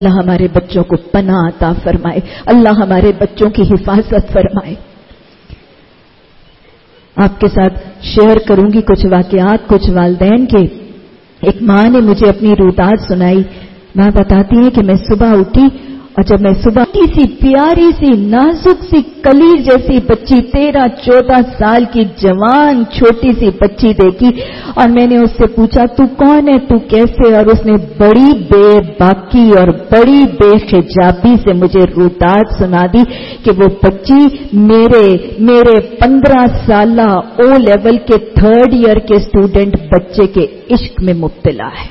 اللہ ہمارے بچوں کو پناہ عطا فرمائے، اللہ ہمارے بچوں کی حفاظت فرمائے۔ آپ کے ساتھ شیئر کروں گی کچھ واقعات کچھ والدین کے۔ ایک ماں نے مجھے اپنی روداد سنائی۔ ماں بتاتی ہے کہ میں صبح اٹھی اور جب میں صبح سی پیاری سی نازک سی کلی جیسی بچی 13-14 سال کی جوان چھوٹی سی بچی دیکھی اور میں نے اس سے پوچھا تو کون ہے، تو کیسے؟ اور اس نے بڑی بے باکی اور بڑی بے حجابی سے مجھے روداد سنا دی کہ وہ بچی میرے 15 سالہ او لیول کے 3rd ایئر کے اسٹوڈنٹ بچے کے عشق میں مبتلا ہے۔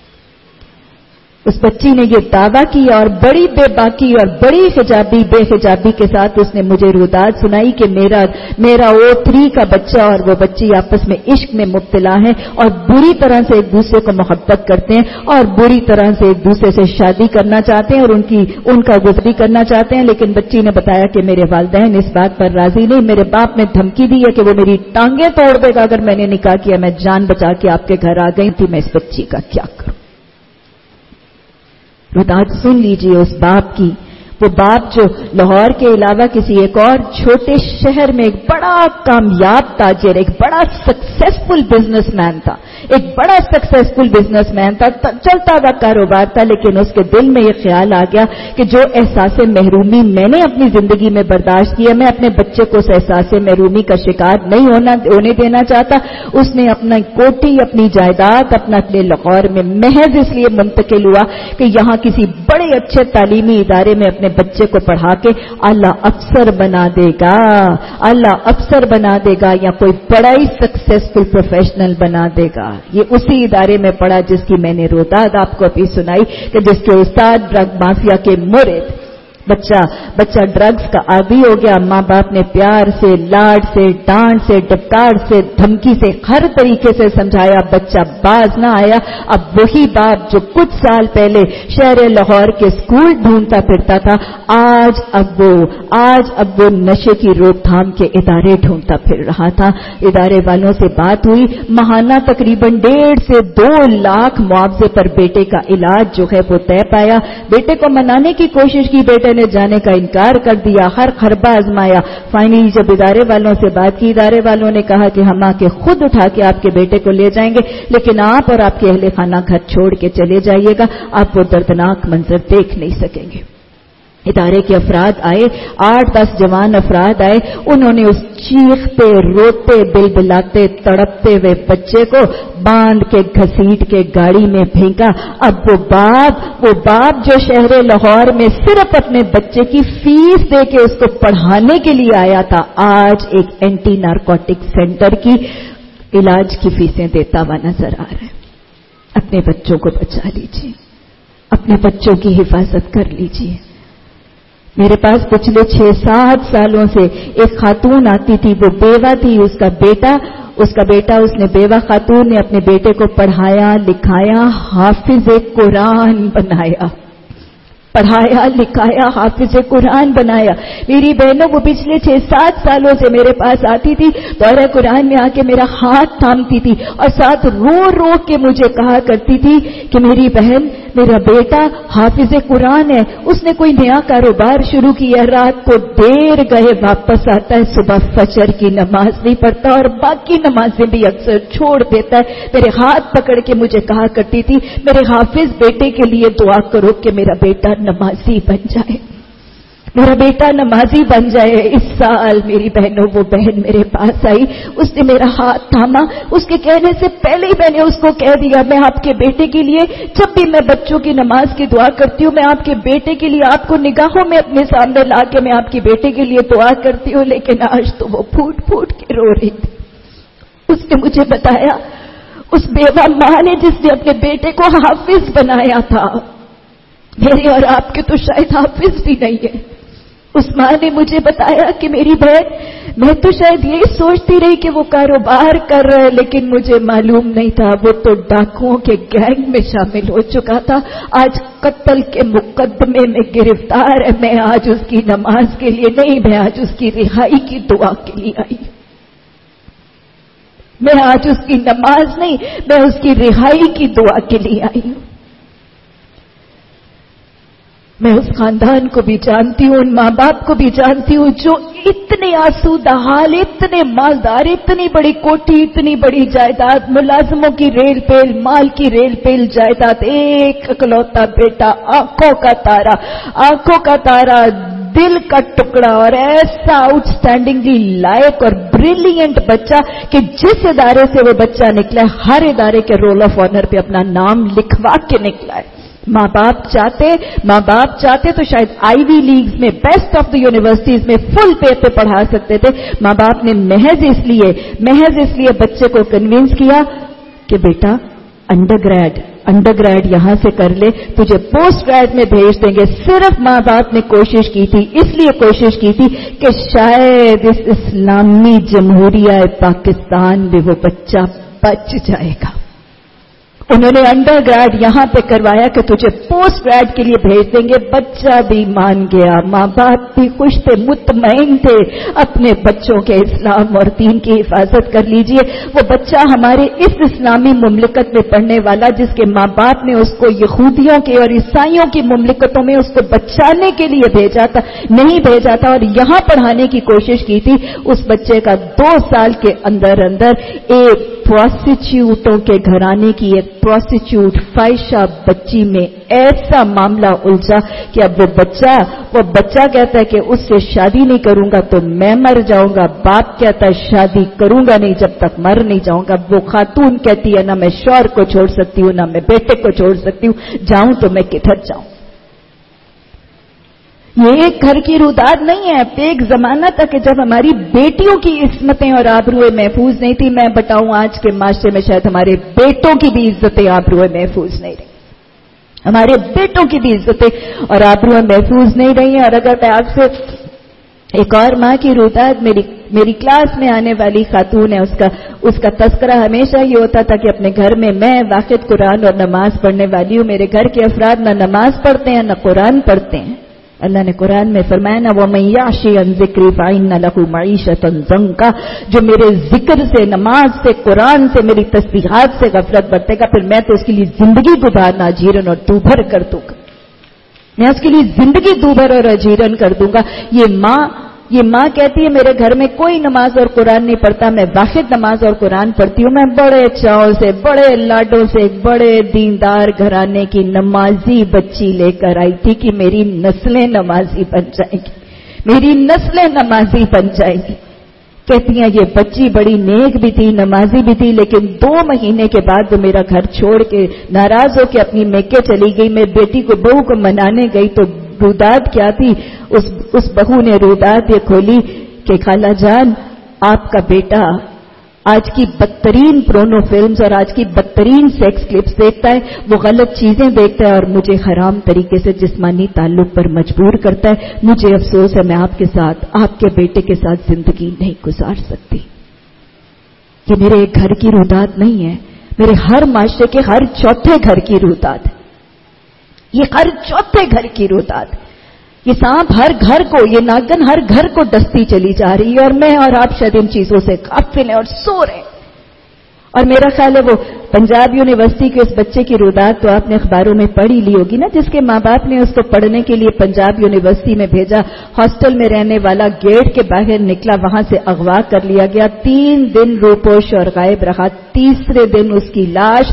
اس بچی نے یہ دعویٰ کیا اور بڑی بے باکی اور بڑی بے حجابی کے ساتھ اس نے مجھے روداد سنائی کہ میرا O3 کا بچہ اور وہ بچی آپس میں عشق میں مبتلا ہے اور بری طرح سے ایک دوسرے کو محبت کرتے ہیں اور بری طرح سے ایک دوسرے سے شادی کرنا چاہتے ہیں اور ان کا گزری کرنا چاہتے ہیں، لیکن بچی نے بتایا کہ میرے والدین اس بات پر راضی نہیں۔ میرے باپ نے دھمکی دی ہے کہ وہ میری ٹانگیں توڑ دے گا اگر میں نے نکاح کیا۔ میں جان بچا کے آپ کے گھر آ گئی تھی، میں اس بچی کا کیا کروں؟ روداد سن لیجئے اس باپ کی، وہ باپ جو لاہور کے علاوہ کسی ایک اور چھوٹے شہر میں ایک بڑا کامیاب تاجر، ایک بڑا سکسیسفل بزنس مین تھا، چلتا ہوا کاروبار تھا، لیکن اس کے دل میں یہ خیال آ گیا کہ جو احساس محرومی میں نے اپنی زندگی میں برداشت کیا، میں اپنے بچے کو اس احساس محرومی کا شکار نہیں ہونے دینا چاہتا۔ اس نے اپنا کوٹھی، اپنی جائیداد اپنے لاہور میں محض اس لیے منتقل ہوا کہ یہاں کسی بڑے اچھے تعلیمی ادارے میں اپنے بچے کو پڑھا کے اللہ افسر بنا دے گا یا کوئی بڑا ہی سکسیسفل پروفیشنل بنا دے گا۔ یہ اسی ادارے میں پڑھا جس کی میں نے روداد آپ کو ابھی سنائی کہ جس کے استاد ڈرگ مافیا کے مرید۔ بچہ ڈرگز کا عادی ہو گیا، ماں باپ نے پیار سے، لاڈ سے، ڈانٹ سے، ڈپکار سے، دھمکی سے، ہر طریقے سے سمجھایا، بچہ باز نہ آیا۔ اب وہی باپ جو کچھ سال پہلے شہر لاہور کے اسکول ڈھونڈتا پھرتا تھا، آج اب وہ نشے کی روک تھام کے ادارے ڈھونڈتا پھر رہا تھا۔ ادارے والوں سے بات ہوئی، ماہانہ تقریباً 1.5 سے 2 لاکھ معاوضے پر بیٹے کا علاج جو ہے وہ طے پایا۔ بیٹے کو منانے کی کوشش کی، بیٹے نے جانے کا انکار کر دیا، ہر خربہ آزمایا۔ فائنلی جب ادارے والوں سے بات کی، ادارے والوں نے کہا کہ ہم آ کے خود اٹھا کے آپ کے بیٹے کو لے جائیں گے، لیکن آپ اور آپ کے اہل خانہ گھر چھوڑ کے چلے جائیے گا، آپ وہ دردناک منظر دیکھ نہیں سکیں گے۔ ادارے کے افراد آئے، 8-10 جوان افراد آئے، انہوں نے اس چیختے روتے بلبلاتے تڑپتے ہوئے بچے کو باندھ کے گھسیٹ کے گاڑی میں پھینکا۔ اب وہ باپ جو شہر لاہور میں صرف اپنے بچے کی فیس دے کے اس کو پڑھانے کے لیے آیا تھا، آج ایک اینٹی نارکوٹک سینٹر کی علاج کی فیسیں دیتا ہوا نظر آ رہا ہے۔ اپنے بچوں کو بچا لیجیے، اپنے بچوں کی حفاظت کر لیجیے۔ میرے پاس پچھلے 6-7 سالوں سے ایک خاتون آتی تھی، وہ بیوہ تھی، اس کا بیٹا اس نے بیوہ خاتون نے اپنے بیٹے کو پڑھایا لکھایا، حافظ قرآن بنایا، پڑھایا لکھایا، حافظ قرآن بنایا۔ میری بہنوں وہ پچھلے 6-7 سالوں سے میرے پاس آتی تھی، دورہ قرآن میں آ کے میرا ہاتھ تھامتی تھی اور ساتھ رو رو کے مجھے کہا کرتی تھی کہ میری بہن، میرا بیٹا حافظ قرآن ہے، اس نے کوئی نیا کاروبار شروع کیا، رات کو دیر گئے واپس آتا ہے، صبح فجر کی نماز نہیں پڑھتا اور باقی نمازیں بھی اکثر چھوڑ دیتا ہے۔ میرے ہاتھ پکڑ کے مجھے کہا کرتی تھی میرے حافظ بیٹے کے لیے دعا کرو کہ میرا بیٹا نمازی بن جائے، میرا بیٹا نمازی بن جائے۔ اس سال میری بہنوں وہ بہن میرے پاس آئی، اس نے میرا ہاتھ تھاما، اس کے کہنے سے پہلے ہی میں نے اس کو کہہ دیا میں آپ کے بیٹے کے لیے جب بھی میں بچوں کی نماز کی دعا کرتی ہوں، میں آپ کے بیٹے کے لیے آپ کو نگاہوں میں اپنے سامنے لا کے میں آپ کے بیٹے کے لیے دعا کرتی ہوں، لیکن آج تو وہ پھوٹ پھوٹ کے رو رہی تھی۔ اس نے مجھے بتایا اس بیوہ ماں نے جس نے اپنے بیٹے کو حافظ بنایا تھا، میرے اور آپ کے تو شاید حافظ بھی نہیں ہے، اس ماں نے مجھے بتایا کہ میری بہن، میں تو شاید یہی سوچتی رہی کہ وہ کاروبار کر رہا ہے، لیکن مجھے معلوم نہیں تھا وہ تو ڈاکوؤں کے گینگ میں شامل ہو چکا تھا، آج قتل کے مقدمے میں گرفتار ہے۔ میں آج اس کی نماز کے لیے نہیں، میں آج اس کی رہائی کی دعا کے لیے آئی ہوں، میں آج اس کی نماز نہیں، میں اس کی رہائی کی دعا کے لیے آئی ہوں۔ मैं उस खानदान को भी जानती हूँ, उन माँ बाप को भी जानती हूँ जो इतने आसूदा हाल, इतने मालदार, इतनी बड़ी कोठी, इतनी बड़ी जायदाद, मुलाजमों की रेल पेल, माल की रेल पेल जायदाद, एक इकलौता बेटा, आंखों का तारा, दिल का टुकड़ा और ऐसा आउटस्टैंडिंगली लायक और ब्रिलियंट बच्चा कि जिस इदारे से वो बच्चा निकला है, हर इदारे के रोल ऑफ ऑनर पे अपना नाम लिखवा के निकला है। माँ बाप चाहते तो शायद आईवी लीग्स में, बेस्ट ऑफ द यूनिवर्सिटीज में फुल पे पे पढ़ा सकते थे। माँ बाप ने महज इसलिए बच्चे को कन्विंस किया कि बेटा अंडरग्रेड यहां से कर ले, तुझे पोस्ट ग्रेड में भेज देंगे। सिर्फ माँ बाप ने इसलिए कोशिश की थी कि शायद इस इस्लामी जमहूरिया पाकिस्तान में वो बच्चा बच जाएगा। उन्होंने अंडरग्रेड यहां पे करवाया कि तुझे पोस्ट ग्रेड के लिए भेज देंगे। बच्चा भी मान गया, माँ बाप भी खुश थे, मुतमईन थे अपने बच्चों के इस्लाम और दीन की हिफाजत कर लीजिए। वो बच्चा हमारे इस इस्लामी मुमलिकत में पढ़ने वाला, जिसके माँ बाप ने उसको यहूदियों के और ईसाइयों की मुमलिकतों में उसको बचाने के लिए नहीं भेजा था और यहां पढ़ाने की कोशिश की थी, उस बच्चे का 2 साल के अंदर एक प्रोस्टिट्यूटों के घराने की एक प्रोस्टिट्यूट फाइशा बच्ची में ऐसा मामला उलझा कि अब वो बच्चा कहता है कि उससे शादी नहीं करूंगा तो मैं मर जाऊंगा। बाप कहता है शादी करूंगा नहीं जब तक मर नहीं जाऊंगा। वो खातून कहती है ना मैं शौहर को छोड़ सकती हूं, ना मैं बेटे को छोड़ सकती हूं, जाऊं तो मैं किधर जाऊं। ये एक घर की रुदाद नहीं है। एक जमाना तक जब हमारी बेटियों की इस्मतें और आबरूएं महफूज नहीं थी, मैं बताऊं आज के माशरे में शायद हमारे बेटों की भी इज्जतें आबरूएं महफूज नहीं रही, हमारे बेटों की भी इज्जतें और आबरूएं महफूज नहीं रही हैं। और अगर मैं आपसे एक और माँ की रुदाद, मेरी क्लास में आने वाली खातून है, उसका तस्करा हमेशा ये होता था कि अपने घर में मैं वाक़िद कुरान और नमाज पढ़ने वाली हूँ, मेरे घर के अफराद न नमाज पढ़ते हैं न कुरान पढ़ते हैं। अल्लाह ने कुरान में फरमाया ना वो मैयाशी अन ज़िक्री फ़इन्न लहू मईशतन ज़ंका, जो मेरे जिक्र से, नमाज से, कुरान से, मेरी तस्बीहात से गफलत बरतेगा, फिर मैं तो उसके लिए जिंदगी गुजारना अजीरन और दूभर कर दूंगा, मैं उसके लिए जिंदगी दूभर और अजीरन कर दूंगा। ये माँ कहती है मेरे घर में कोई नमाज और कुरान नहीं पढ़ता, मैं वाहिद नमाज और कुरान पढ़ती हूँ। मैं बड़े चाव से, बड़े लाडों से एक बड़े दीनदार घराने की नमाजी बच्ची लेकर आई थी कि मेरी नस्लें नमाजी बन जाएंगी, मेरी नस्लें नमाजी बन जाएंगी। कहती हैं ये बच्ची बड़ी नेक भी थी, नमाजी भी थी, लेकिन 2 महीने के बाद वो मेरा घर छोड़ के नाराज होकर अपनी मेके चली गई। मैं बेटी को, बहू को मनाने गई तो रुदाद क्या थी, उस बहू ने रुदाद ये खोली कि खाला जान आपका बेटा आज की बदतरीन प्रोनो फिल्म्स और आज की बदतरीन सेक्स क्लिप्स देखता है, वो गलत चीजें देखता है और मुझे हराम तरीके से जिस्मानी ताल्लुक पर मजबूर करता है। मुझे अफसोस है मैं आपके साथ, आपके बेटे के साथ जिंदगी नहीं गुजार सकती। ये मेरे एक घर की रुदाद नहीं है, मेरे हर माशरे के हर चौथे घर की रुदाद, ये हर चौथे घर की रुदाद। ये सांप हर घर को, ये नागन हर घर को डसती चली जा रही है और मैं और आप शायद इन चीजों से गाफिल हैं और सो रहे हैं। और मेरा ख्याल है वो पंजाब यूनिवर्सिटी के उस बच्चे की रुदाद तो आपने अखबारों में पढ़ी ली होगी ना, जिसके माँ बाप ने उसको पढ़ने के लिए पंजाब यूनिवर्सिटी में भेजा। हॉस्टल में रहने वाला गेट के बाहर निकला, वहां से अगवा कर लिया गया, 3 दिन रूपोश और गायब रहा। तीसरे दिन उसकी लाश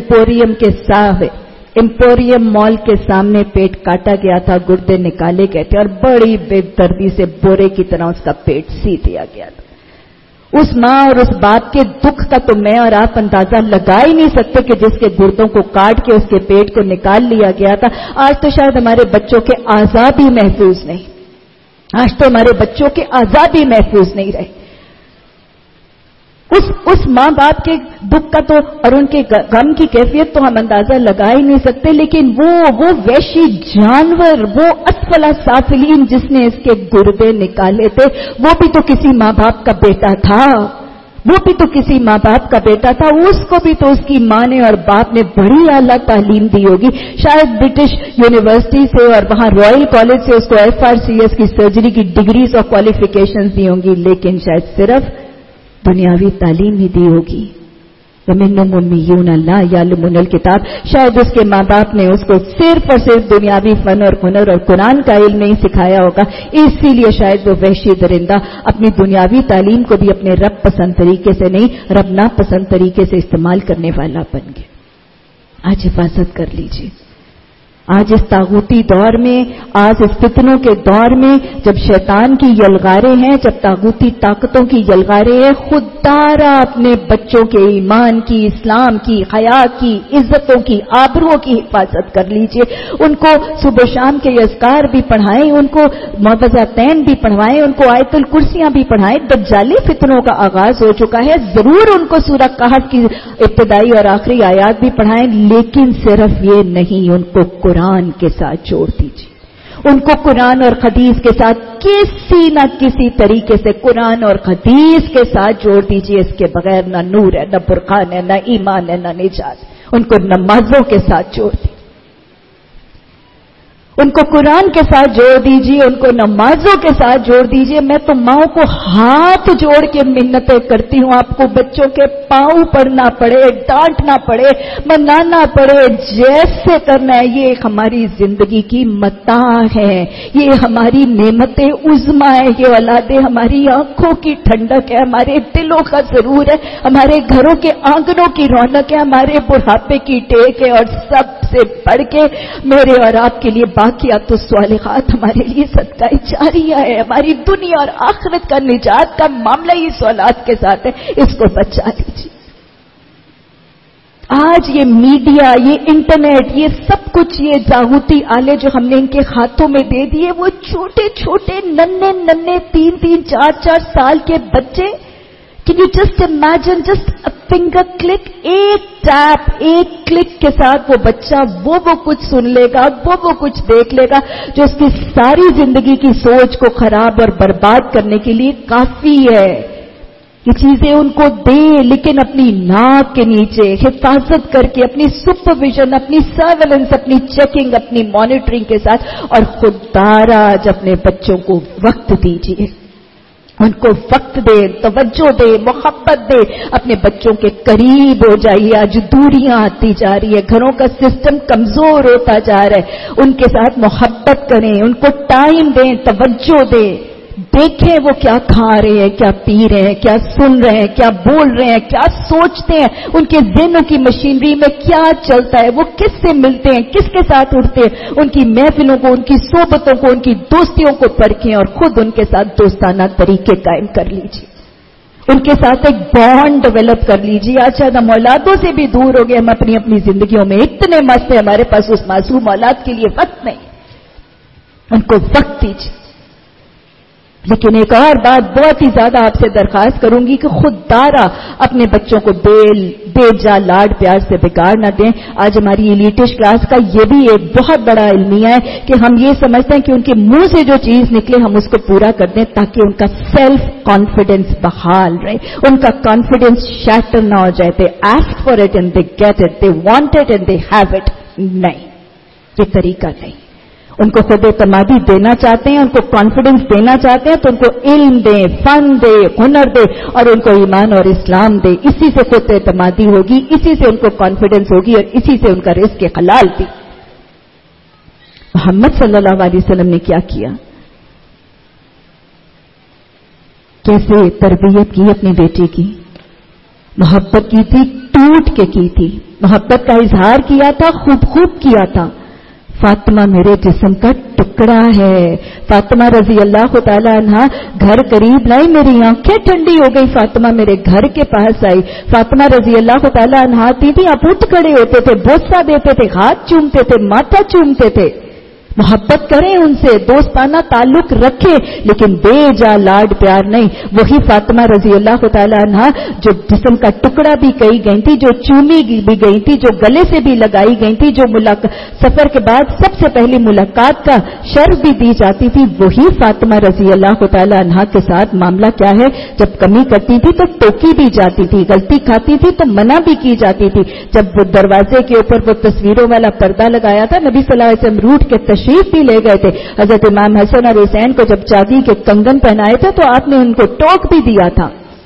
एम्पोरियम मॉल के सामने पेट काटा गया था, गुर्दे निकाले गए थे और बड़ी बेदर्दी से बोरे की तरह उसका पेट सी दिया गया था। उस माँ और उस बाप के दुख का तो मैं और आप अंदाजा लगा ही नहीं सकते कि जिसके गुर्दों को काट के उसके पेट को निकाल लिया गया था। आज तो शायद हमारे बच्चों के आजाद ही महफूज नहीं, आज तो हमारे बच्चों के आजाद ही महफूज नहीं रहे। उस माँ बाप के दुख का तो और उनके गम की कैफियत तो हम अंदाजा लगा ही नहीं सकते, लेकिन वो वैशी जानवर, वो असफला साफिलीन जिसने इसके गुर्दे निकाले थे, वो भी तो किसी माँ बाप का बेटा था, वो भी तो किसी माँ बाप का बेटा था। उसको भी तो उसकी माँ ने और बाप ने बड़ी आला तालीम दी होगी, शायद ब्रिटिश यूनिवर्सिटी से और वहां रॉयल कॉलेज से उसको FRCS की सर्जरी की डिग्रीज और क्वालिफिकेशंस दी होंगी, लेकिन शायद सिर्फ दुनियावी तालीम ही दी होगी। وَمِنْهُمْ أُمِّيُّونَ لَا يَعْلَمُونَ الْكِتَابَ. شاید اس کے ماں باپ نے اس کو صرف اور صرف دنیاوی فن اور ہنر اور قرآن کا علم نہیں سکھایا ہوگا، اسی لیے شاید وہ وحشی درندہ اپنی دنیاوی تعلیم کو بھی اپنے رب پسند طریقے سے نہیں، رب ناپسند طریقے سے استعمال کرنے والا بن گیا. آج حفاظت کر لیجیے. آج اس طاغوتی دور میں، آج اس فتنوں کے دور میں جب شیطان کی یلغاریں ہیں، جب طاغوتی طاقتوں کی یلغاریں ہیں، خود دارا اپنے بچوں کے ایمان کی، اسلام کی، حیا کی، عزتوں کی، آبروؤں کی حفاظت کر لیجئے. ان کو صبح شام کے اذکار بھی پڑھائیں، ان کو معوذتین بھی پڑھوائیں، ان کو آیت الکرسیاں بھی پڑھائیں. دجالی فتنوں کا آغاز ہو چکا ہے، ضرور ان کو سورہ کہف کی ابتدائی اور آخری آیات بھی پڑھائیں، لیکن صرف یہ نہیں، ان کو قرآن کے ساتھ جوڑ دیجیے. ان کو قرآن اور حدیث کے ساتھ کسی نہ کسی طریقے سے قرآن اور حدیث کے ساتھ جوڑ دیجیے. اس کے بغیر نہ نور ہے، نہ برقان ہے، نہ ایمان ہے، نہ نجات. ان کو نمازوں کے ساتھ جوڑ دیجیے، ان کو قرآن کے ساتھ جوڑ دیجیے، ان کو نمازوں کے ساتھ جوڑ دیجیے. میں تو ماؤں کو ہاتھ جوڑ کے منتیں کرتی ہوں، آپ کو بچوں کے پاؤں پڑنا پڑے، ڈانٹنا پڑے، منانا پڑے، جیسے کرنا ہے. یہ ہماری زندگی کی متاع ہے، یہ ہماری نعمت عظمیٰ ہے. یہ اولادیں ہماری آنکھوں کی ٹھنڈک ہے، ہمارے دلوں کا ضرور ہے، ہمارے گھروں کے آنگنوں کی رونق ہے، ہمارے بڑھاپے کی ٹیک ہے. اور سب سے بڑھ کے میرے اور آپ کے لیے باقیات الصالحات ہمارے لیے صدقہ جاریہ ہے. ہماری دنیا اور آخرت کا نجات کا معاملہ ہی اس اولاد کے ساتھ ہے. اس کو بچا لیجیے. آج یہ میڈیا، یہ انٹرنیٹ، یہ سب کچھ، یہ طاغوتی آلے جو ہم نے ان کے ہاتھوں میں دے دیے، وہ چھوٹے چھوٹے ننھے ننھے 3-3 4-4 سال کے بچے. Can you just imagine, just a finger click, ایک ٹیپ، ایک کلک کے ساتھ وہ بچہ وہ کچھ سن لے گا، وہ کچھ دیکھ لے گا جو اس کی ساری زندگی کی سوچ کو خراب اور برباد کرنے کے لیے کافی ہے. یہ چیزیں ان کو دے، لیکن اپنی ناک کے نیچے حفاظت کر کے، اپنی سپرویژن، اپنی سرویلنس، اپنی چیکنگ، اپنی مانیٹرنگ کے ساتھ. اور خوددارا اپنے بچوں کو وقت دیجیے، ان کو وقت دے، توجہ دے، محبت دے. اپنے بچوں کے قریب ہو جائیے. آج دوریاں آتی جا رہی ہے، گھروں کا سسٹم کمزور ہوتا جا رہا ہے. ان کے ساتھ محبت کریں، ان کو ٹائم دیں، توجہ دیں. دیکھیں وہ کیا کھا رہے ہیں، کیا پی رہے ہیں، کیا سن رہے ہیں، کیا بول رہے ہیں، کیا سوچتے ہیں. ان کے ذہنوں کی مشینری میں کیا چلتا ہے، وہ کس سے ملتے ہیں، کس کے ساتھ اٹھتے ہیں. ان کی محفلوں کو، ان کی صحبتوں کو، ان کی دوستیوں کو پرکھیں اور خود ان کے ساتھ دوستانہ طریقے قائم کر لیجیے. ان کے ساتھ ایک بانڈ ڈیولپ کر لیجیے. آج شاید ہم اولادوں سے بھی دور ہو گئے. ہم اپنی زندگیوں میں اتنے مست ہیں، ہمارے پاس اس معصوم اولاد کے لیے وقت نہیں. ان کو وقت دیجیے. لیکن ایک اور بات بہت ہی زیادہ آپ سے درخواست کروں گی کہ خود دارا اپنے بچوں کو بے جا لاڈ پیار سے بگاڑ نہ دیں. آج ہماری ایلیٹش کلاس کا یہ بھی ایک بہت بڑا المیہ ہے کہ ہم یہ سمجھتے ہیں کہ ان کے منہ سے جو چیز نکلے ہم اس کو پورا کر دیں تاکہ ان کا سیلف کانفیڈنس بحال رہے، ان کا کانفیڈنس شیٹر نہ ہو جائے. They ask for it and they get it, they want it and they have it. نہیں، یہ طریقہ نہیں. ان کو خود اعتمادی دینا چاہتے ہیں، ان کو کانفیڈنس دینا چاہتے ہیں تو ان کو علم دیں، فن دے، ہنر دے، اور ان کو ایمان اور اسلام دے. اسی سے خود اعتمادی ہوگی، اسی سے ان کو کانفیڈنس ہوگی، اور اسی سے ان کا رزق حلال بھی. محمد صلی اللہ علیہ وسلم نے کیا کیا، کیسے تربیت کی اپنی بیٹی کی. محبت کی تھی، ٹوٹ کے کی تھی. محبت کا اظہار کیا تھا، خوب کیا تھا. فاطمہ میرے جسم کا ٹکڑا ہے. فاطمہ رضی اللہ تعالی عنہا گھر قریب لائی، میری آنکھیں ٹھنڈی ہو گئی. فاطمہ میرے گھر کے پاس آئی. فاطمہ رضی اللہ تعالی عنہا آتی تھی، آپ اٹھ کھڑے ہوتے تھے، بوسہ دیتے تھے، ہاتھ چومتے تھے، ماتھا چومتے تھے. محبت کریں ان سے، دوستانہ تعلق رکھیں، لیکن بے جا لاڈ پیار نہیں. وہی فاطمہ رضی اللہ تعالی عنہا جو جسم کا ٹکڑا بھی کہی گئی تھی، جو چومی بھی گئی تھی، جو گلے سے بھی لگائی گئی تھی، جو سفر کے بعد سب سے پہلی ملاقات کا شرف بھی دی جاتی تھی، وہی فاطمہ رضی اللہ تعالی عنہا کے ساتھ معاملہ کیا ہے. جب کمی کرتی تھی تو ٹوکی بھی جاتی تھی، غلطی کھاتی تھی تو منع بھی کی جاتی تھی. جب وہ دروازے کے اوپر وہ تصویروں والا پردہ لگایا تھا، نبی صلی اللہ علیہ وسلم روٹ کے تشریف بھی لے گئے تھے. حضرت امام حسن اور حسین کو جب چاندی کے کنگن پہنائے تھے تو آپ نے ان کو ٹوک بھی دیا تھا.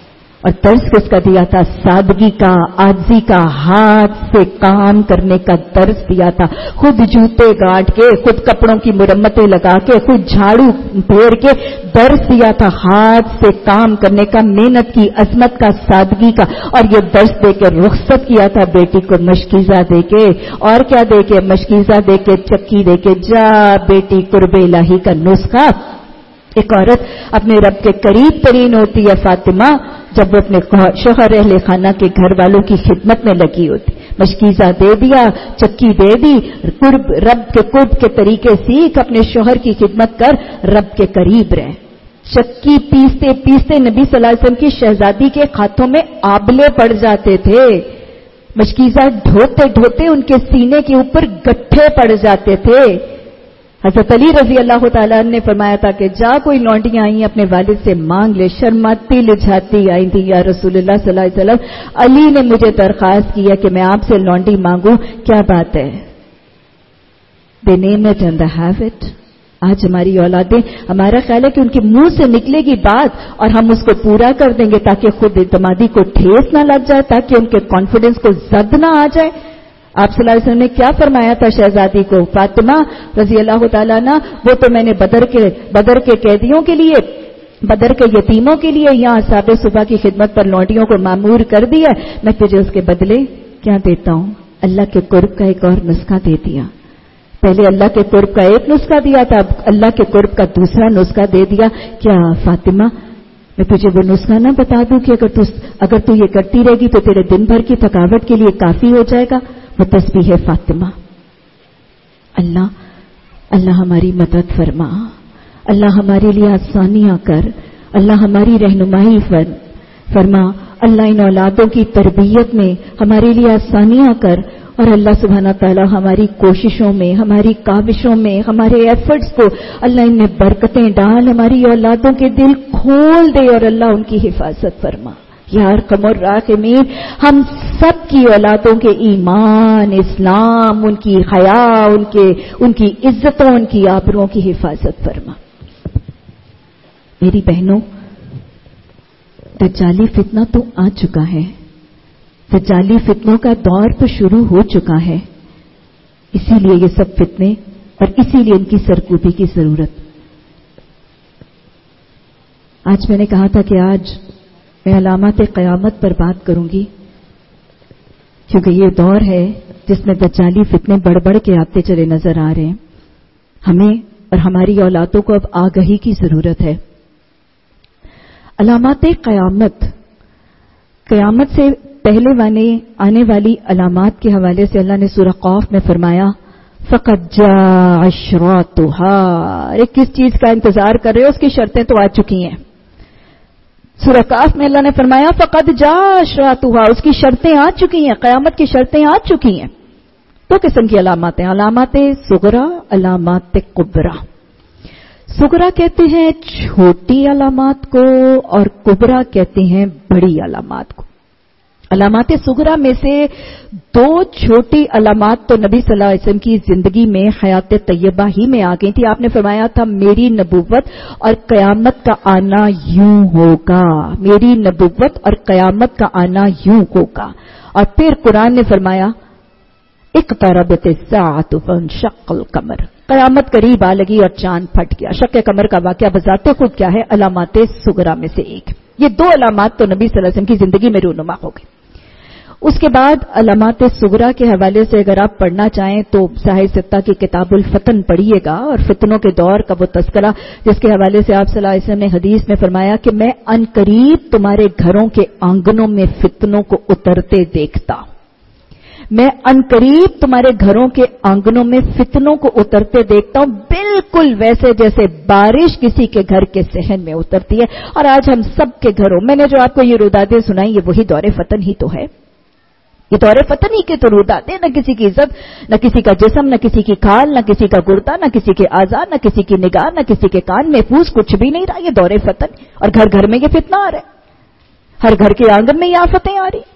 اور درس کس کا دیا تھا؟ سادگی کا، عاجزی کا، ہاتھ سے کام کرنے کا درس دیا تھا. خود جوتے گاٹ کے، خود کپڑوں کی مرمتیں لگا کے، خود جھاڑو پھیر کے درس دیا تھا ہاتھ سے کام کرنے کا، محنت کی، عظمت کا، سادگی کا. اور یہ درس دے کے رخصت کیا تھا بیٹی کو مشکیزہ دے کے. اور کیا دے کے؟ مشکیزہ دے کے، چکی دے کے. جا بیٹی قرب الہی کا نسخہ. ایک عورت اپنے رب کے قریب ترین ہوتی ہے فاطمہ جب وہ اپنے شوہر اہل خانہ کے گھر والوں کی خدمت میں لگی ہوتی. مشکیزہ دے دیا، چکی دے دی، رب کے قرب کے طریقے سیکھ، اپنے شوہر کی خدمت کر، رب کے قریب رہ. چکی پیستے پیستے نبی صلی اللہ علیہ وسلم کی شہزادی کے ہاتھوں میں آبلے پڑ جاتے تھے. مشکیزہ ڈھوتے ڈھوتے ان کے سینے کے اوپر گٹھے پڑ جاتے تھے. حضرت علی رضی اللہ تعالیٰ نے فرمایا تھا کہ جا کوئی لونڈیاں آئیں اپنے والد سے مانگ لے. شرماتی لجھاتی آئی تھی، یا رسول اللہ صلی اللہ علیہ وسلم علی نے مجھے درخواست کی ہے کہ میں آپ سے لونڈی مانگوں. کیا بات ہے؟ they name it and they have it. آج ہماری اولادیں، ہمارا خیال ہے کہ ان کے منہ سے نکلے گی بات اور ہم اس کو پورا کر دیں گے تاکہ خود اعتمادی کو ٹھیس نہ لگ جائے، تاکہ ان کے کانفیڈنس کو زد نہ آ جائے. آپ صلی اللہ علیہ وسلم نے کیا فرمایا تھا شہزادی کو؟ فاطمہ رضی اللہ تعالیٰ عنہ، وہ تو میں نے بدر کے قیدیوں کے لیے، بدر کے یتیموں کے لیے یہاں اصحاب صبح کی خدمت پر لونڈیوں کو مامور کر دیا، میں تجھے اس کے بدلے کیا دیتا ہوں؟ اللہ کے قرب کا ایک اور نسخہ دے دیا. پہلے اللہ کے قرب کا ایک نسخہ دیا تھا، اب اللہ کے قرب کا دوسرا نسخہ دے دیا. کیا فاطمہ میں تجھے وہ نسخہ نہ بتا دوں کہ اگر تو یہ کرتی رہے گی تو تیرے دن بھر کی تھکاوٹ کے لیے کافی ہو جائے گا؟ وہ تسبیح ہے فاطمہ. اللہ ہماری مدد فرما، اللہ ہمارے لیے آسانیاں کر، اللہ ہماری رہنمائی فرما، اللہ ان اولادوں کی تربیت میں ہمارے لیے آسانیاں کر، اور اللہ سبحانہ تعالیٰ ہماری کوششوں میں، ہماری کاوشوں میں، ہمارے ایفرٹس کو اللہ ان میں برکتیں ڈال، ہماری اولادوں کے دل کھول دے اور اللہ ان کی حفاظت فرما. یا ارحم الراحمین، ہم سب کی اولادوں کے ایمان، اسلام، ان کی حیا، ان کی عزتوں، ان کی آبروؤں کی حفاظت فرما. میری بہنوں، دجالی فتنہ تو آ چکا ہے، دجالی فتنوں کا دور تو شروع ہو چکا ہے. اسی لیے یہ سب فتنے اور اسی لیے ان کی سرکوبی کی ضرورت. آج میں نے کہا تھا کہ آج میں علامات قیامت پر بات کروں گی، کیونکہ یہ دور ہے جس میں دجالی فتنے بڑھ بڑھ کے آتے چلے نظر آ رہے ہیں. ہمیں اور ہماری اولادوں کو اب آگہی کی ضرورت ہے. علامات قیامت، قیامت سے پہلے آنے والی علامات کے حوالے سے اللہ نے سورہ قاف میں فرمایا فقد جاء اشراطها. کس چیز کا انتظار کر رہے ہو؟ اس کی شرطیں تو آ چکی ہیں. سورہ قاف میں اللہ نے فرمایا فقد جاء اشراطها، اس کی شرطیں آ چکی ہیں، قیامت کی شرطیں آ چکی ہیں. دو قسم کی علامات ہیں، علامات صغرا، علامات کبرا. صغرا کہتے ہیں چھوٹی علامات کو اور کبرا کہتے ہیں بڑی علامات کو. علامات صغرا میں سے دو چھوٹی علامات تو نبی صلی اللہ علیہ وسلم کی زندگی میں حیات طیبہ ہی میں آ گئی تھی. آپ نے فرمایا تھا میری نبوت اور قیامت کا آنا یوں ہوگا، میری نبوت اور قیامت کا آنا یوں ہوگا. اور پھر قرآن نے فرمایا اقتربت الساعۃ فانشق القمر، قیامت قریب آ لگی اور چاند پھٹ گیا. شق قمر کا واقعہ بذات خود کیا ہے؟ علامات صغرا میں سے ایک. یہ دو علامات تو نبی صلی اللہ علیہ وسلم کی زندگی میں رونما ہو گئی. اس کے بعد علامات صغرا کے حوالے سے اگر آپ پڑھنا چاہیں تو صحیح ستہ کی کتاب الفتن پڑھیے گا، اور فتنوں کے دور کا وہ تذکرہ جس کے حوالے سے آپ صلی اللہ علیہ وسلم نے حدیث میں فرمایا کہ میں عنقریب تمہارے گھروں کے آنگنوں میں فتنوں کو اترتے دیکھتا ہوں. میں عنقریب تمہارے گھروں کے آنگنوں میں فتنوں کو اترتے دیکھتا ہوں، بالکل ویسے جیسے بارش کسی کے گھر کے صحن میں اترتی ہے. اور آج ہم سب کے گھروں، میں نے جو آپ کو یہ رودادیں سنائی یہ وہی دور فتن ہی تو ہے. یہ دور فتن ہی کے تو رودادیں، نہ کسی کی عزت، نہ کسی کا جسم، نہ کسی کی کھال، نہ کسی کا گردہ، نہ کسی کے اعضاء، نہ کسی کی نگاہ، نہ کسی کے کان محفوظ، کچھ بھی نہیں رہا. یہ دور فتن، اور گھر گھر میں یہ فتنہ آ رہا ہے، ہر گھر کے آنگن میں یہ آفتیں آ رہی.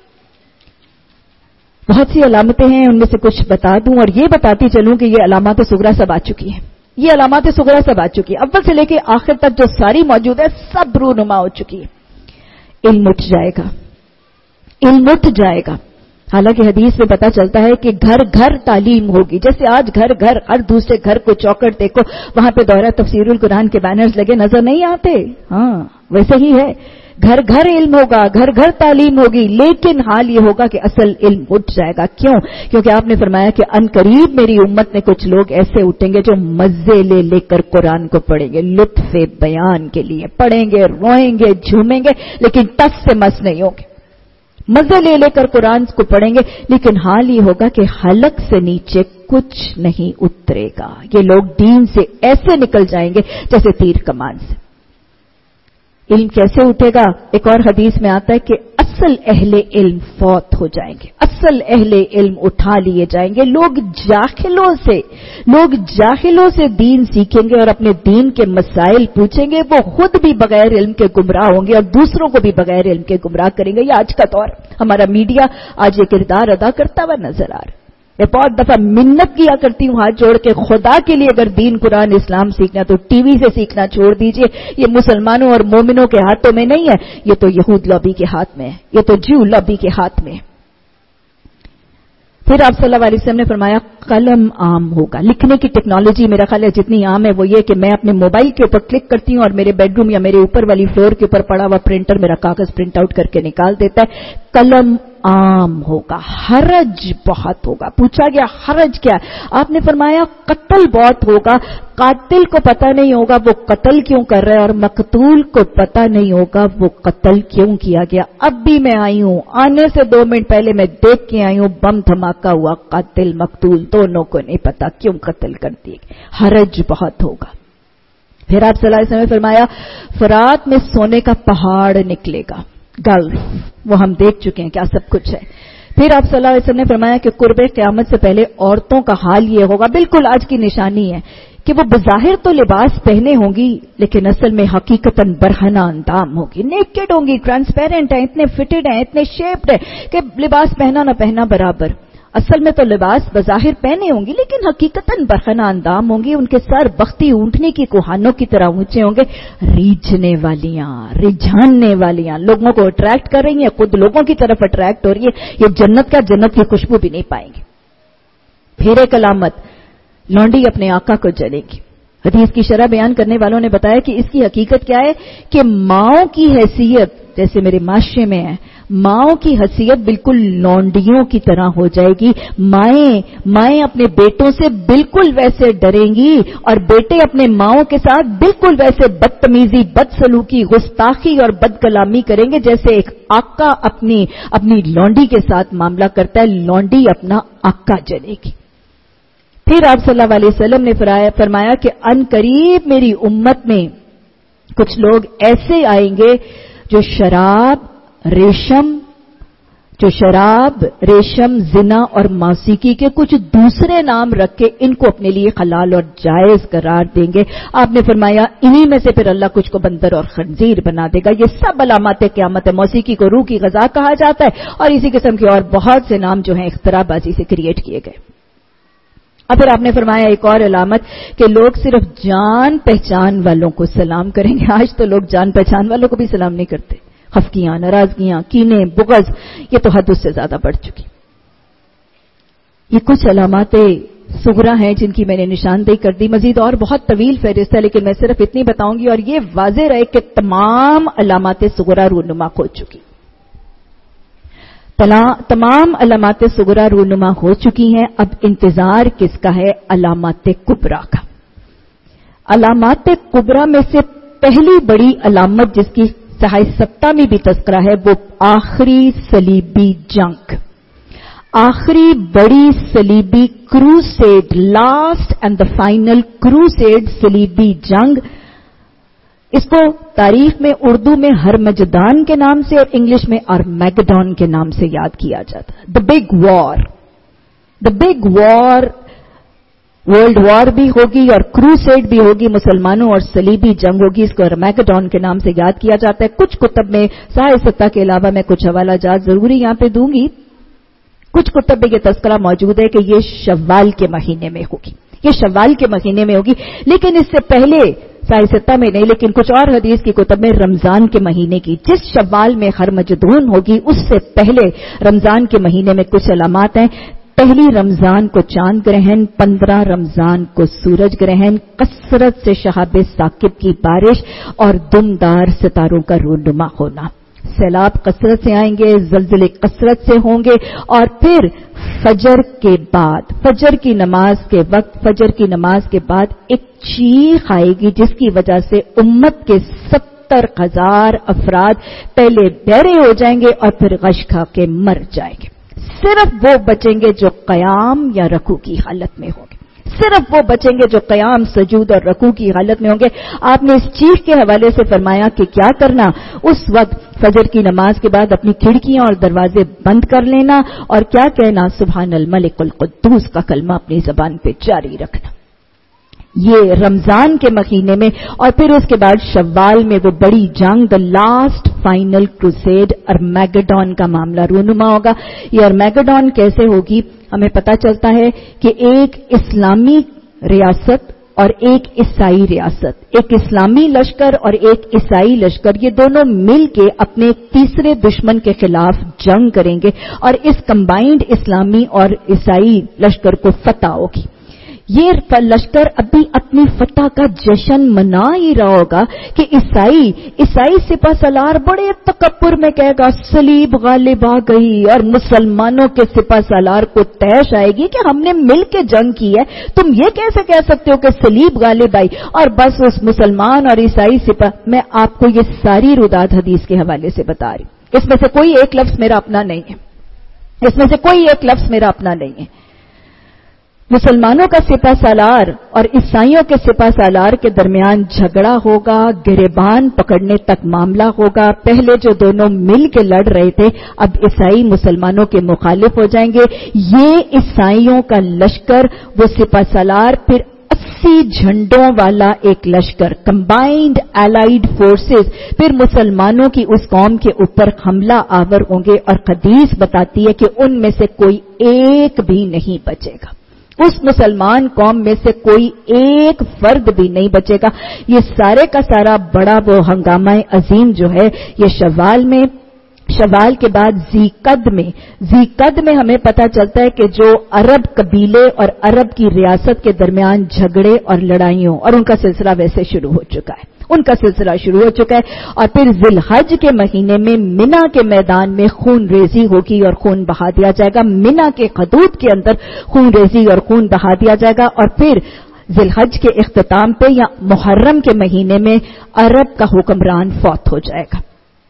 بہت سی علامتیں ہیں، ان میں سے کچھ بتا دوں اور یہ بتاتی چلوں کہ یہ علامات صغرا سب آ چکی ہیں. یہ علامات صغرا سب آ چکی ہے، اول سے لے کے آخر تک جو ساری موجود ہے سب رونما ہو چکی ہے. علم اٹھ جائے گا، علم اٹھ جائے گا. حالانکہ حدیث میں پتا چلتا ہے کہ گھر گھر تعلیم ہوگی. جیسے آج گھر گھر ہر دوسرے گھر کو چوکٹ دیکھو وہاں پہ دورہ تفسیر القرآن کے بینرز لگے نظر نہیں آتے، ہاں ویسے ہی ہے. گھر گھر علم ہوگا، گھر گھر تعلیم ہوگی، لیکن حال یہ ہوگا کہ اصل علم اٹھ جائے گا. کیوں؟ کیونکہ آپ نے فرمایا کہ ان قریب میری امت میں کچھ لوگ ایسے اٹھیں گے جو مزے لے لے کر قرآن کو پڑھیں گے، لطف بیان کے لیے پڑھیں گے، روئیں گے، جھومیں گے، لیکن ٹس سے مس نہیں ہوں گے. مزے لے لے کر قرآن کو پڑھیں گے، لیکن حال یہ ہوگا کہ حلق سے نیچے کچھ نہیں اترے گا. یہ لوگ دین سے ایسے نکل جائیں گے جیسے تیر کمان سے. علم کیسے اٹھے گا؟ ایک اور حدیث میں آتا ہے کہ اصل اہل علم فوت ہو جائیں گے، اصل اہل علم اٹھا لیے جائیں گے. لوگ جاہلوں سے دین سیکھیں گے اور اپنے دین کے مسائل پوچھیں گے. وہ خود بھی بغیر علم کے گمراہ ہوں گے اور دوسروں کو بھی بغیر علم کے گمراہ کریں گے. یہ آج کا دور، ہمارا میڈیا آج یہ کردار ادا کرتا ہوا نظر آ رہا ہے. میں بہت دفعہ منت کیا کرتی ہوں ہاتھ جوڑ کے، خدا کے لیے اگر دین قرآن اسلام سیکھنا تو ٹی وی سے سیکھنا چھوڑ دیجئے. یہ مسلمانوں اور مومنوں کے ہاتھوں میں نہیں ہے، یہ تو یہود لابی کے ہاتھ میں ہے، یہ تو جیو لابی کے ہاتھ میں ہے. پھر آپ صلی اللہ علیہ وسلم نے فرمایا قلم عام ہوگا. لکھنے کی ٹیکنالوجی میرا خیال ہے جتنی عام ہے وہ یہ کہ میں اپنے موبائل کے اوپر کلک کرتی ہوں اور میرے بیڈ روم یا میرے اوپر والی فلور کے اوپر پڑا ہوا پرنٹر میرا کاغذ پرنٹ آؤٹ کر کے نکال دیتا ہے. قلم عام ہوگا، حرج بہت ہوگا. پوچھا گیا حرج کیا؟ آپ نے فرمایا قتل بہت ہوگا. قاتل کو پتہ نہیں ہوگا وہ قتل کیوں کر رہا ہے، اور مقتول کو پتہ نہیں ہوگا وہ قتل کیوں کیا گیا. اب بھی میں آئی ہوں، آنے سے 2 منٹ پہلے میں دیکھ کے آئی ہوں، بم دھماکہ ہوا، قاتل مقتول دونوں کو نہیں پتا کیوں قتل کر دیے. حرج بہت ہوگا. پھر آپ صلی اللہ علیہ وسلم نے فرمایا فرات میں سونے کا پہاڑ نکلے گا. گلف وہ ہم دیکھ چکے ہیں کیا سب کچھ ہے. پھر آپ صلی اللہ علیہ وسلم نے فرمایا کہ قرب قیامت سے پہلے عورتوں کا حال یہ ہوگا، بالکل آج کی نشانی ہے، کہ وہ بظاہر تو لباس پہنے ہوں گی لیکن اصل میں حقیقتاً برہنہ اندام ہوگی. نیکڈ ہوں گی، ٹرانسپیرنٹ ہیں، اتنے فٹڈ ہیں، اتنے شیپڈ ہیں کہ لباس پہنا نہ پہنا برابر. اصل میں تو لباس بظاہر پہنے ہوں گی لیکن حقیقتاً برہنہ اندام ہوں گی. ان کے سر بختی اونٹنی کی کوہانوں کی طرح اونچے ہوں گے. ریجھنے والیاں، رجھاننے والیاں، لوگوں کو اٹریکٹ کر رہی ہیں، خود لوگوں کی طرف اٹریکٹ ہو رہی ہے. یہ جنت کی خوشبو بھی نہیں پائیں گے. پھر ایک علامت، لونڈی اپنے آقا کو جلے گی. حدیث کی شرح بیان کرنے والوں نے بتایا کہ اس کی حقیقت کیا ہے کہ ماؤں کی حیثیت جیسے میرے معاشرے میں ہے، ماؤں کی حیثیت بالکل لونڈیوں کی طرح ہو جائے گی. مائیں اپنے بیٹوں سے بالکل ویسے ڈریں گی اور بیٹے اپنے ماؤں کے ساتھ بالکل ویسے بدتمیزی، بدسلوکی، گستاخی اور بد کلامی کریں گے جیسے ایک آقا اپنی لونڈی کے ساتھ معاملہ کرتا ہے. لونڈی اپنا آقا جلے گی. پھر آپ صلی اللہ علیہ وسلم نے فرمایا کہ ان قریب میری امت میں کچھ لوگ ایسے آئیں گے جو شراب، ریشم، زنا اور موسیقی کے کچھ دوسرے نام رکھ کے ان کو اپنے لیے حلال اور جائز قرار دیں گے. آپ نے فرمایا انہی میں سے پھر اللہ کچھ کو بندر اور خنزیر بنا دے گا. یہ سب علامات قیامت ہے. موسیقی کو روح کی غذا کہا جاتا ہے اور اسی قسم کے اور بہت سے نام جو ہیں اختراع بازی سے کریٹ کیے گئے. اب پھر آپ نے فرمایا ایک اور علامت کہ لوگ صرف جان پہچان والوں کو سلام کریں گے. آج تو لوگ جان پہچان والوں کو بھی سلام نہیں کرتے. خفگیاں، ناراضگیاں، کینے، بغض، یہ تو حد سے زیادہ بڑھ چکی. یہ کچھ علامات صغرا ہیں جن کی میں نے نشاندہی کر دی. مزید اور بہت طویل فہرست ہے لیکن میں صرف اتنی بتاؤں گی اور یہ واضح رہے کہ تمام علامات صغرا رونما ہو چکی. تمام علامات صغرا رونما ہو چکی ہیں. اب انتظار کس کا ہے؟ علامات کبریٰ کا. علامات کبریٰ میں سے پہلی بڑی علامت جس کی صحیح سبتہ میں بھی تذکرہ ہے وہ آخری صلیبی جنگ، آخری بڑی صلیبی crusade, last and the final crusade صلیبی جنگ. اس کو تاریخ میں اردو میں ہرمجدان کے نام سے اور انگلش میں آرمیگڈون کے نام سے یاد کیا جاتا ہے. The big war, world war بھی ہوگی اور کروسیڈ بھی ہوگی، مسلمانوں اور صلیبی جنگ ہوگی. اس کو آرمیگڈون کے نام سے یاد کیا جاتا ہے. کچھ کتب میں صحیح سطح کے علاوہ میں کچھ حوالہ جات ضروری یہاں پہ دوں گی. کچھ کتب میں یہ تذکرہ موجود ہے کہ یہ شوال کے مہینے میں ہوگی، یہ شوال کے مہینے میں ہوگی. لیکن اس سے پہلے साई सित्ता में नहीं, लेकिन कुछ और हदीस की कुतुब में रमजान के महीने की, जिस शव्वाल में खरमजदून होगी उससे पहले रमजान के महीने में कुछ अलामात हैं। पहली रमजान को चांद ग्रहण, 15 रमजान को सूरज ग्रहण, कसरत से शहाब साकिब की बारिश और दुमदार सितारों का रूनुमा होना। सैलाब कसरत से आएंगे, जलजले कसरत से होंगे, और फिर फजर के बाद, फजर की नमाज के वक्त, फजर की नमाज के बाद एक चीख आएगी जिसकी वजह से उम्मत के 70,000 अफराद पहले बहरे हो जाएंगे और फिर गश खा के मर जाएंगे। सिर्फ वो बचेंगे जो कयाम या रकू की हालत में होंगे, सिर्फ वो बचेंगे जो कयाम, सजूद और रकू की हालत में होंगे। आपने इस चीख के हवाले से फरमाया कि क्या करना, उस वक्त फजर की नमाज के बाद अपनी खिड़कियां और दरवाजे बंद कर लेना और क्या कहना, सुभानल मलिकुल कुद्दूस का कलमा अपनी जबान पे जारी रखना। ये रमजान के महीने में, और फिर उसके बाद शव्वाल में वो बड़ी जंग, the last final crusade, Armageddon का मामला रूनुमा होगा। ये अर्मैगेडॉन कैसे होगी, हमें पता चलता है कि एक इस्लामी रियासत और एक ईसाई रियासत, एक इस्लामी लश्कर और एक ईसाई लश्कर, ये दोनों मिल के अपने तीसरे दुश्मन के खिलाफ जंग करेंगे और इस कंबाइंड इस्लामी और ईसाई लश्कर को फतह होगी। ये लश्कर अभी अपनी फतह का जश्न मना ही रहा होगा कि ईसाई सिपा सलार बड़े तकब्बुर में कहेगा सलीब गालिब आ गई, और मुसलमानों के सिपा सलार को तैश आएगी कि हमने मिल के जंग की है, तुम ये कैसे कह सकते हो कि सलीब गालिब आई। और बस उस मुसलमान और ईसाई सिपा, मैं आपको ये सारी रुदात हदीस के हवाले से बता रही, इसमें से कोई एक लफ्ज मेरा अपना नहीं है, इसमें से कोई एक लफ्ज मेरा अपना नहीं है। मुसलमानों का सिपा सालार और ईसाइयों के सिपा सालार के दरमियान झगड़ा होगा, गिरेबान पकड़ने तक मामला होगा। पहले जो दोनों मिल के लड़ रहे थे, अब ईसाई मुसलमानों के मुखालिफ हो जाएंगे। ये ईसाइयों का लश्कर, वो सिपा सालार, फिर 80 झंडों वाला एक लश्कर, कंबाइंड एलाइड फोर्सेस, फिर मुसलमानों की उस कौम के ऊपर हमला आवर होंगे। और हदीस बताती है कि उनमें से कोई एक भी नहीं बचेगा, उस मुसलमान कौम में से कोई एक फर्द भी नहीं बचेगा। ये सारे का सारा बड़ा वो हंगामा अजीम जो है, ये शव्वाल के बाद ज़ीक़द में हमें पता चलता है कि जो अरब कबीले और अरब की रियासत के दरमियान झगड़े और लड़ाइयों, और उनका सिलसिला वैसे शुरू हो चुका है, और फिर ज़िलहज के महीने में मिना के मैदान में खून रेजी होगी और खून बहा दिया जाएगा। मिना के हदूद के अंदर खून रेजी और खून बहा दिया जाएगा। और फिर ज़िलहज के इख्तिताम पे या मुहर्रम के महीने में अरब का हुक्मरान फौत हो जाएगा,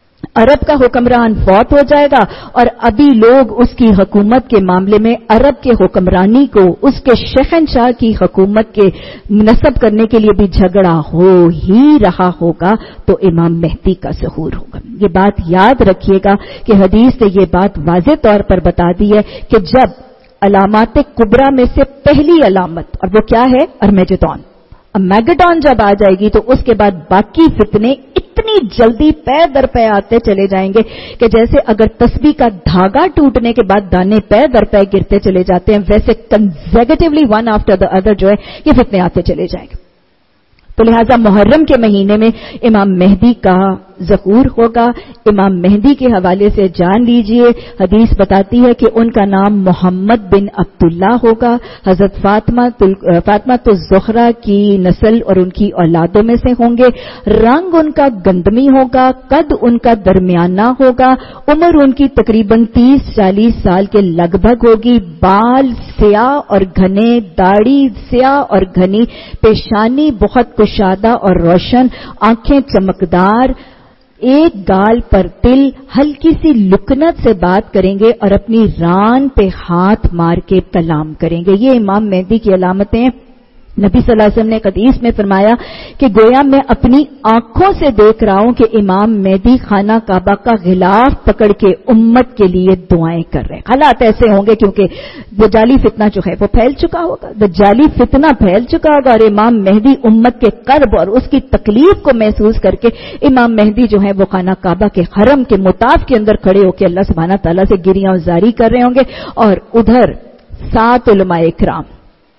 और अभी लोग उसकी हुकूमत के मामले में अरब के हुक्मरानी को उसके शहंशाह की हुकूमत के नस्ब करने के लिए भी झगड़ा हो ही रहा होगा। तो इमाम मेहदी का ज़हूर होगा। ये बात याद रखिएगा कि हदीस ने ये बात वाज़ेह तौर पर बता दी है कि जब अलामात कुबरा में से पहली अलामत, और वो क्या है, अर्मैगेडॉन जब आ जाएगी तो उसके बाद बाकी फितने इतनी जल्दी पै दर पै आते चले जाएंगे कि जैसे अगर तस्बीह का धागा टूटने के बाद दाने पै दर पै गिरते चले जाते हैं, वैसे consecutively one after the other जो है ये फितने आते चले जाएंगे। तो लिहाजा मुहर्रम के महीने में इमाम मेहदी का ज़हूर होगा। इमाम मेहदी के हवाले से जान लीजिए, हदीस बताती है कि उनका नाम मोहम्मद बिन अब्दुल्ला होगा। हजरत फातिमा तो ज़ोहरा की नस्ल और उनकी औलादों में से होंगे। रंग उनका गंदमी होगा, कद उनका दरमियाना होगा, उम्र उनकी तकरीबन 30-40 साल के लगभग होगी। बाल स्याह और घने, दाढ़ी स्याह और घनी, पेशानी बहुत कुशादा और रोशन, आंखें चमकदार, एक गाल पर तिल, हल्की सी लुकनत से बात करेंगे और अपनी रान पे हाथ मार के कलाम करेंगे। ये इमाम मेहदी की अलामतें। नबी सल्लल्लाहु अलैहि वसल्लम ने हदीस में फरमाया कि गोया मैं अपनी आंखों से देख रहा हूं कि इमाम मेहदी खाना काबा का गिलाफ पकड़ के उम्मत के लिए दुआएं कर रहे हैं। हालात ऐसे होंगे क्योंकि दज्जाली फितना जो है वो फैल चुका होगा, दज्जाली फितना फैल चुका होगा, और इमाम मेहदी उम्मत के कर्ब और उसकी तकलीफ को महसूस करके इमाम मेहदी जो है वो खाना काबा के हरम के मुताफ के अंदर खड़े होकर अल्लाह सुब्हानहू तआला से गिरियां जारी कर रहे होंगे। और उधर 7 उलमाए इकराम,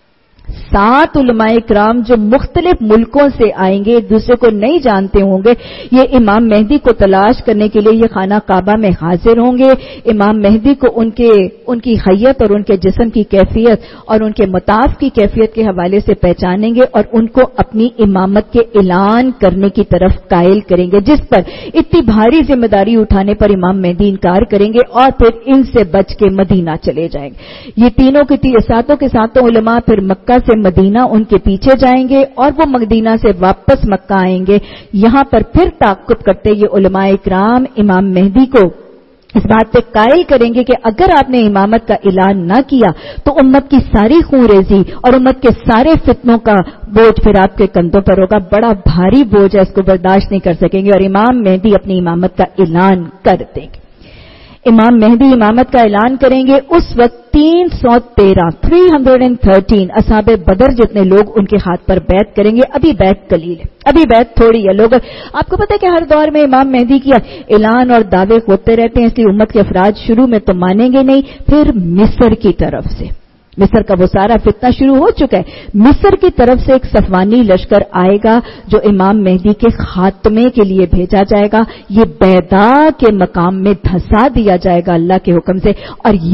7 उलमाए इकराम जो मुख्तलिफ मुल्कों से आएंगे, एक दूसरे को नहीं जानते होंगे, ये इमाम मेहदी को तलाश करने के लिए ये खाना काबा में हाजिर होंगे। इमाम मेहदी को उनकी हैयत और उनके जिस्म की कैफियत और उनके मताफ की कैफियत के हवाले से पहचानेंगे और उनको अपनी इमामत के ऐलान करने की तरफ कायल करेंगे, जिस पर इतनी भारी जिम्मेदारी उठाने पर इमाम मेहदी इनकार करेंगे और फिर इनसे बच के मदीना चले जाएंगे। ये तीनों के सातों के सातों उलमा फिर मक्का से मदीना उनके पीछे जाएंगे और वो मदीना से वापस मक्का आएंगे। यहां पर फिर ताक़ुब करते ये उलमाए इकराम इमाम मेहदी को इस बात पे कायल करेंगे कि अगर आपने इमामत का ऐलान न किया तो उम्मत की सारी खूंरेजी और उम्मत के सारे फितनों का बोझ फिर आपके कंधों पर होगा। बड़ा भारी बोझ है, इसको बर्दाश्त नहीं कर सकेंगे और इमाम मेहदी अपनी इमामत का ऐलान कर देंगे। इमाम मेहदी इमामत का ऐलान करेंगे। उस वक्त 313 असहाबे बदर जितने लोग उनके हाथ पर बैत करेंगे। अभी बैत कलील है, अभी बैत थोड़ी है। लोग, आपको पता है कि हर दौर में इमाम मेहदी की ऐलान और दावे होते रहते हैं, इसलिए उम्मत के अफराद शुरू में तो मानेंगे नहीं। फिर मिस्र की तरफ से, मिस्र का वो सारा फितना शुरू हो चुका है, मिस्र की तरफ से एक सफवानी लश्कर आएगा जो इमाम मेहदी के खात्मे के लिए भेजा जाएगा। ये बैदा के मकाम में धंसा दिया जाएगा अल्लाह के हुक्म से और